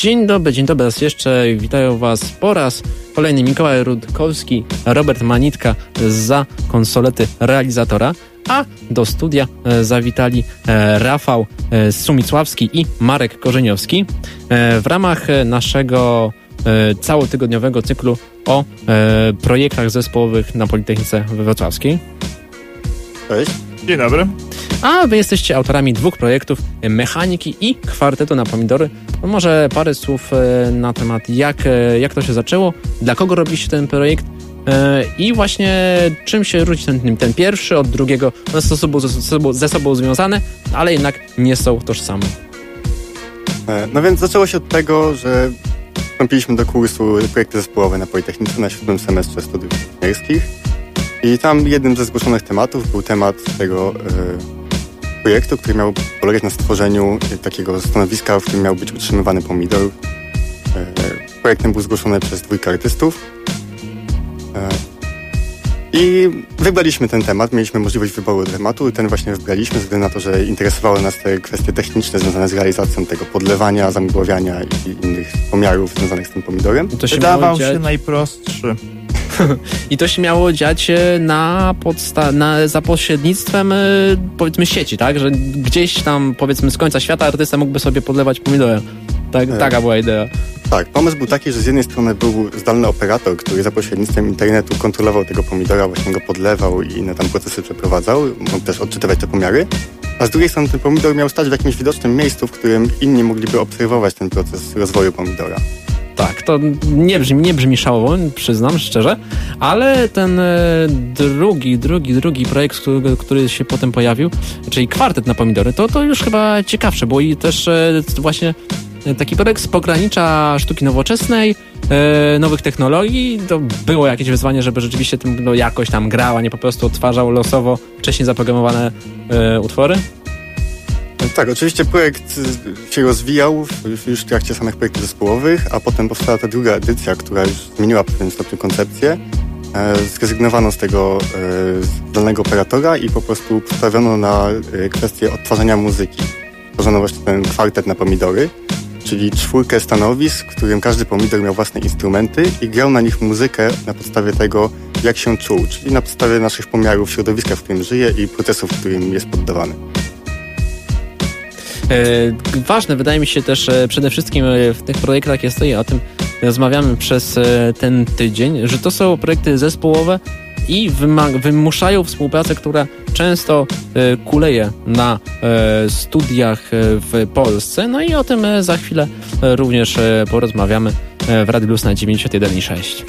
Dzień dobry raz jeszcze. Witają Was po raz kolejny Mikołaj Rutkowski, Robert Manitka za konsolety realizatora, a do studia zawitali Rafał Sumicławski i Marek Korzeniowski w ramach naszego całotygodniowego cyklu o projektach zespołowych na Politechnice Wrocławskiej. Cześć. Dzień dobry. A wy jesteście autorami 2 projektów, Mechaniki i Kwartetu na Pomidory. Może parę słów na temat, jak to się zaczęło, dla kogo robiliście ten projekt i właśnie czym się różni ten pierwszy od drugiego. One są ze sobą związane, ale jednak nie są tożsame. No więc zaczęło się od tego, że wstąpiliśmy do kursu projekty zespołowe na Politechnice na 7. semestrze studiów inżynierskich i tam jednym ze zgłoszonych tematów był temat tego projektu, który miał polegać na stworzeniu takiego stanowiska, w którym miał być utrzymywany pomidor. Projektem był zgłoszony przez 2 artystów. I wybraliśmy ten temat, mieliśmy możliwość wyboru tematu i ten właśnie wybraliśmy, ze względu na to, że interesowały nas te kwestie techniczne związane z realizacją tego podlewania, zamgławiania i innych pomiarów związanych z tym pomidorem. Wydawał się najprostszy. I to się miało dziać za pośrednictwem powiedzmy sieci, tak? Że gdzieś tam powiedzmy z końca świata artysta mógłby sobie podlewać pomidorem. Taka była idea. Tak, pomysł był taki, że z jednej strony był zdalny operator, który za pośrednictwem internetu kontrolował tego pomidora, właśnie go podlewał i inne tam procesy przeprowadzał, mógł też odczytywać te pomiary, a z drugiej strony ten pomidor miał stać w jakimś widocznym miejscu, w którym inni mogliby obserwować ten proces rozwoju pomidora. Tak, to nie brzmi szałowo, przyznam szczerze, ale ten drugi projekt, który się potem pojawił, czyli Kwartet na Pomidory, to już chyba ciekawsze, bo i też właśnie taki projekt z pogranicza sztuki nowoczesnej, nowych technologii. To było jakieś wyzwanie, żeby rzeczywiście tym jakoś tam grał, a nie po prostu odtwarzał losowo wcześniej zaprogramowane utwory? Tak, oczywiście projekt się rozwijał już w trakcie samych projektów zespołowych, a potem powstała ta druga edycja, która już zmieniła w pewnym stopniu koncepcję. Zrezygnowano z tego zdalnego operatora i po prostu postawiono na kwestię odtwarzania muzyki. Stworzono właśnie ten kwartet na pomidory, czyli 4 stanowisk, w którym każdy pomidor miał własne instrumenty i grał na nich muzykę na podstawie tego, jak się czuł, czyli na podstawie naszych pomiarów środowiska, w którym żyje i procesów, w którym jest poddawany. Ważne wydaje mi się też przede wszystkim w tych projektach jest to, i o tym rozmawiamy przez ten tydzień, że to są projekty zespołowe i wymuszają współpracę, która często kuleje na studiach w Polsce. No i o tym za chwilę również porozmawiamy w Radiu Luz na 91,6.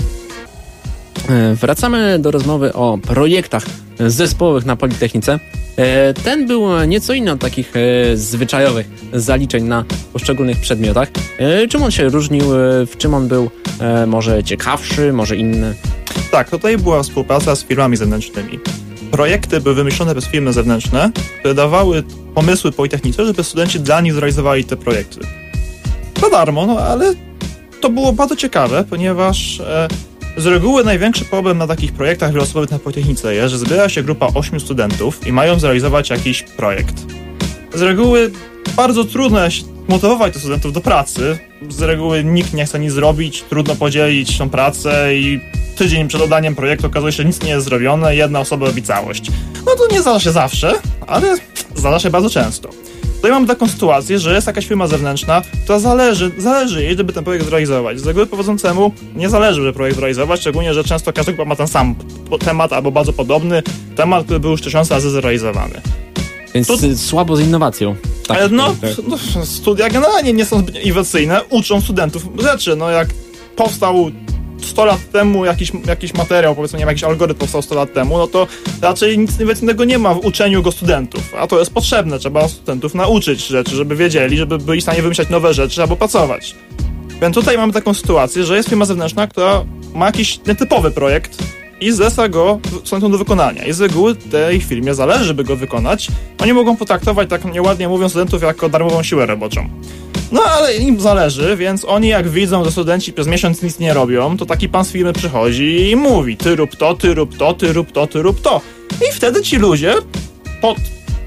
Wracamy do rozmowy o projektach zespołowych na Politechnice. Ten był nieco inny od takich zwyczajowych zaliczeń na poszczególnych przedmiotach. Czym on się różnił? W czym on był może ciekawszy, może inny? Tak, tutaj była współpraca z firmami zewnętrznymi. Projekty były wymyślone przez firmy zewnętrzne, które dawały pomysły Politechnice, żeby studenci dla nich zrealizowali te projekty. Za darmo, ale to było bardzo ciekawe, ponieważ z reguły największy problem na takich projektach wieloosobowych na Politechnice jest, że zbiera się grupa 8 studentów i mają zrealizować jakiś projekt. Z reguły bardzo trudno jest motywować tych studentów do pracy. Z reguły nikt nie chce nic zrobić, trudno podzielić tą pracę i tydzień przed oddaniem projektu okazuje się, że nic nie jest zrobione, jedna osoba robi całość. No to nie zdarza się zawsze, ale zdarza się bardzo często. Tutaj mamy taką sytuację, że jest jakaś firma zewnętrzna, która zależy jej, żeby ten projekt zrealizować. Z reguły prowadzącemu nie zależy, żeby projekt zrealizować, szczególnie, że często każdy grupa ma ten sam temat albo bardzo podobny temat, który był już 1000 razy zrealizowany. Więc słabo z innowacją. Tak, studia generalnie nie są zbyt innowacyjne, uczą studentów rzeczy. Jak powstał 100 lat temu jakiś materiał, powiedzmy, nie wiem, jakiś algorytm powstał 100 lat temu, no to raczej nic innowacyjnego nie ma w uczeniu go studentów, a to jest potrzebne, trzeba studentów nauczyć rzeczy, żeby wiedzieli, żeby byli w stanie wymyślać nowe rzeczy albo pracować. Więc tutaj mamy taką sytuację, że jest firma zewnętrzna, która ma jakiś nietypowy projekt i zleca go studentom do wykonania. I z reguły tej firmie zależy, żeby go wykonać. Oni mogą potraktować, tak nieładnie mówiąc, studentów jako darmową siłę roboczą. No ale im zależy, więc oni jak widzą, że studenci przez miesiąc nic nie robią, to taki pan z firmy przychodzi i mówi: ty rób to, ty rób to, ty rób to, ty rób to. I wtedy ci ludzie pod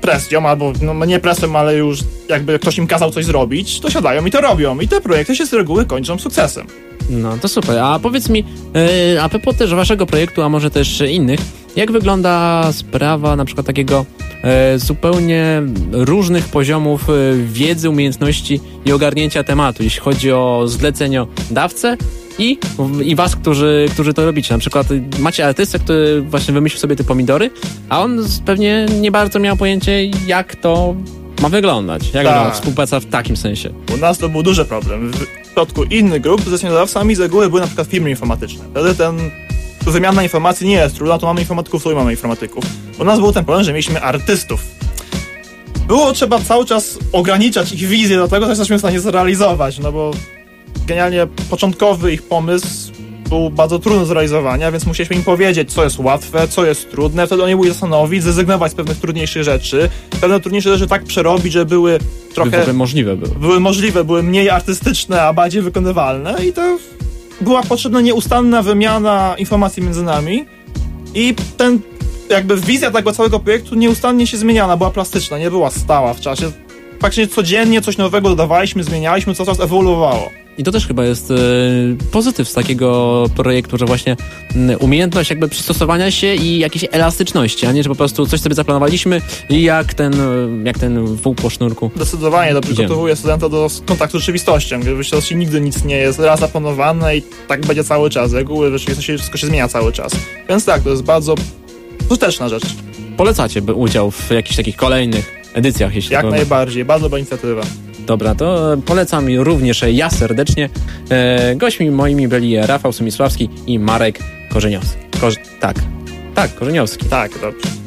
presją, albo no nie presją, ale już jakby ktoś im kazał coś zrobić, to siadają i to robią. I te projekty się z reguły kończą sukcesem. No to super. A powiedz mi, a propos też waszego projektu, a może też innych, jak wygląda sprawa na przykład takiego zupełnie różnych poziomów wiedzy, umiejętności i ogarnięcia tematu, jeśli chodzi o zleceniodawcę i was, którzy to robicie. Na przykład macie artystę, który właśnie wymyślił sobie te pomidory, a on pewnie nie bardzo miał pojęcie, jak to ma wyglądać. Jak wygląda współpraca w takim sensie. U nas to był duży problem. W przypadku innych grup z zleceniodawcami z reguły były na przykład firmy informatyczne. Wtedy wymiana informacji nie jest trudna, to mamy informatyków, to i mamy informatyków. U nas był ten problem, że mieliśmy artystów. Było trzeba cały czas ograniczać ich wizję do tego, co jesteśmy w stanie zrealizować, no bo genialnie początkowy ich pomysł był bardzo trudny do zrealizowania, więc musieliśmy im powiedzieć, co jest łatwe, co jest trudne, wtedy oni byli zastanowić, zrezygnować z pewnych trudniejszych rzeczy, pewne trudniejsze rzeczy tak przerobić, że były trochę... były mniej artystyczne, a bardziej wykonywalne i to była potrzebna nieustanna wymiana informacji między nami i jakby wizja tego całego projektu nieustannie się zmieniana, była plastyczna, nie była stała w czasie. Praktycznie codziennie coś nowego dodawaliśmy, zmienialiśmy, co czas ewoluowało. I to też chyba jest pozytyw z takiego projektu, że właśnie umiejętność jakby przystosowania się i jakiejś elastyczności, a nie, że po prostu coś sobie zaplanowaliśmy i jak ten wół po sznurku. Zdecydowanie to przygotowuje studenta do kontaktu z rzeczywistością. W rzeczywistości nigdy nic nie jest raz zaplanowane i tak będzie cały czas. Z reguły w rzeczywistości wszystko się zmienia cały czas. Więc tak, to jest bardzo skuteczna rzecz. Polecacie udział w jakichś takich kolejnych edycjach, jeśli jak najbardziej, bardzo dobra inicjatywa. Dobra, to polecam również ja serdecznie. Gośćmi moimi byli Rafał Sumisławski i Marek Korzeniowski. Korzeniowski. Tak, dobrze.